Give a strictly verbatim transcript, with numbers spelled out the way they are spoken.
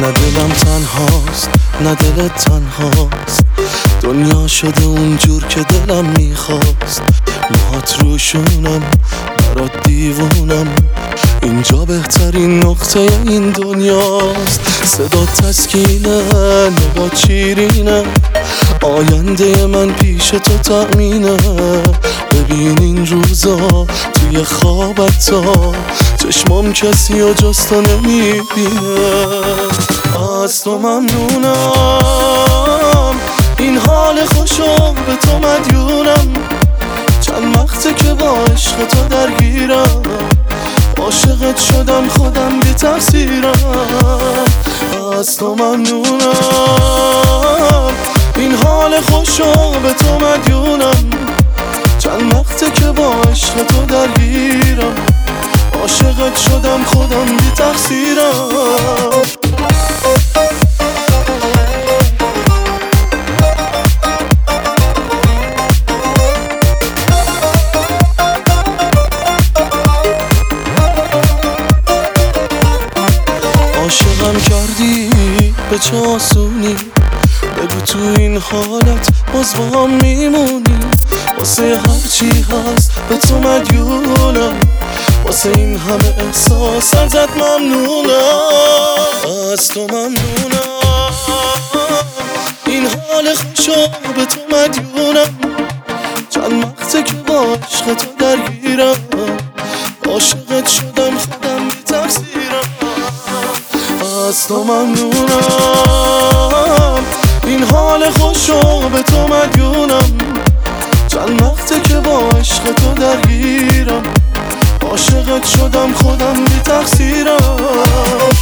نه دلم تنهاست نه دلت تنهاست، دنیا شده اونجور که دلم میخواست. موهات روشونم برات دیوونم، اینجا بهترین نقطه این دنیاست. صدا تسکینه نگاه چیرینه، آینده من پیش تو تأمینه. ببین این روزا توی خوابت تا چشمام کسی و جز تو نمیبینه. از تو ممنونم، این حال خوشو به تو مدیونم. چند وقته که با عشق تو درگیرم، عاشقت شدم خودم بی تقصیرم. از تو ممنونم، این حال خوشو به تو مدیونم. چند وقته که با عشق تو درگیرم، عاشقت شدم خودم بی تقصیرم. عاشقم کردی به چه آسونی، بگو تو این حالت باز با هم میمونی. واسه هرچی هست به تو مدیونم، واسه این همه احساس ازت ممنونم. از تو ممنونم، این حال خوشو به تو مدیونم. چند وقته که با عشق تو درگیرم، عاشقت شدم خودم بی تقصیرم. از تو ممنونم، این حال خوشو به تو مدیونم. چند وقته که با عشق تو درگیرم، عاشقت شدم خودم بی تقصیرم.